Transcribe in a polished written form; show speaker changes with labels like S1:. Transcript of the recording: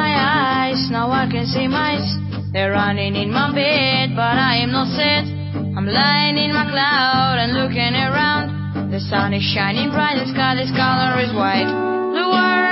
S1: my eyes, now I can see mice. They're running in my bed, but I am not sad. I'm lying in my cloud and looking around. The sun is shining bright, the sky, this color is white. The world